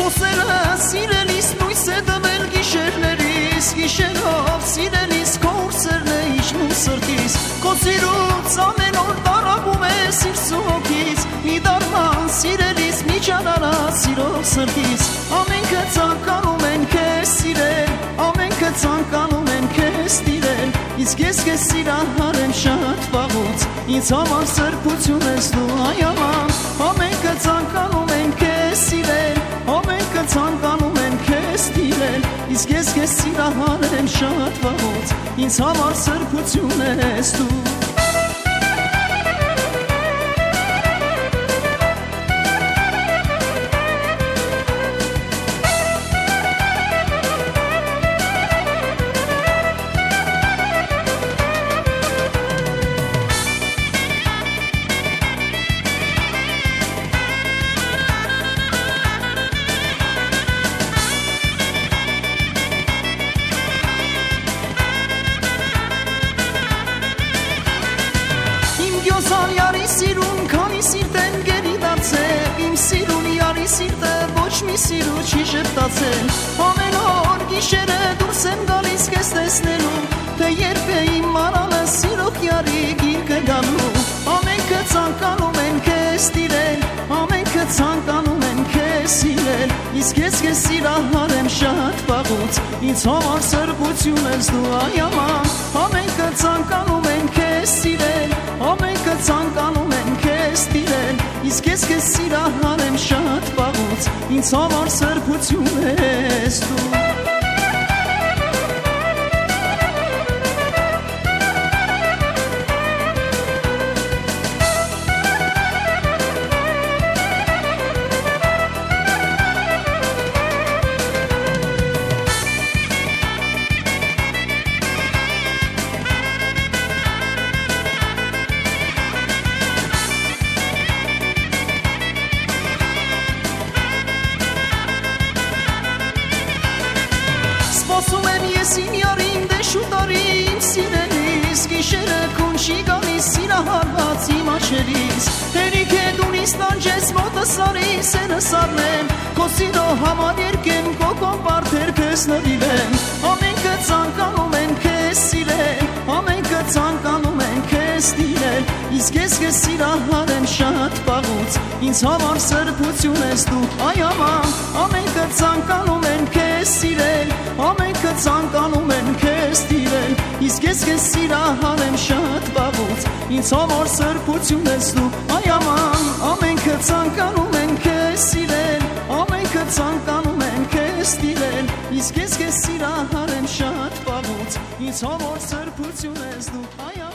խոսերը սիրելիս նույս է դմել գիշերներիս Գիշերով սիրելիս քո ուրսերն է իջնում սրտիս Քո սիրուց ամեն օր տարապում է սիրտս ու հոգիս Մի դարման սիրելիս մի ճանարա սիրով սրտիս Ամենքը ցանկանում են քեզ սիրել Ամենքը ցանկանում են քեզ տիրել Իսկ ես քեզ սիրահարեմ շատ վաղուց Ինձ համար սրբություն ես դու այ աման Ամենքը ցանկանում են քեզ սիրել Ամենքը ցանկանում են քեզ տիրել Իսկ ես քեզ սիրահարեմ շատ վաղուց Ինձ համար սրբություն ես դու Սիրու չի շպտացել Ամեն օր գիշերը դուրս եմ գալիս կեզ տեսնելու Թե երբ է իմ մարանը սիրող յարիկ իրկը գալու Ամենքը ցանկանում են քեզ տիրել Ամենքը ցանկանում են քեզ սիրել Իսկ ես քեզ սիրահարեմ շատ վաղուց Ինձ համար սրբություն ես դու այ աման Ամենքը ցանկանում են քեզ սիրել Ամենքը ցանկանում են քեզ տիրել Իսկ ես քեզ սիրահարեմ շատ վաղուց Ինձ համար սրբություն ես դու Հերիք է դունիս տանջես մոտս արիս ենս արնեմ Քո սիրո համար երկեմ կոկոն բարդեր քեզ նվիրեմ Ամենքը ցանկանում են քեզ սիրել Ամենքը ցանկանում են քեզ տիրել Իսկ ես քեզ սիրահարեմ շատ վաղուց Ինձ համար սրբություն ես դու այ աման Ամենքը ցանկանում են քեզ սիրել Ամենքը ցանկանում են քեզ տիրել Իսկ ես քեզ սիրահարեմ շատ վաղուց Ինձ համար սրբություն ես դու այ աման Ամենքը ցանկանում են քեզ սիրել Ամենքը ցանկանում են քեզ տիրել Իսկ ես քեզ սիրահարեմ շատ վաղուց Ինձ համար սրբություն ես դու այ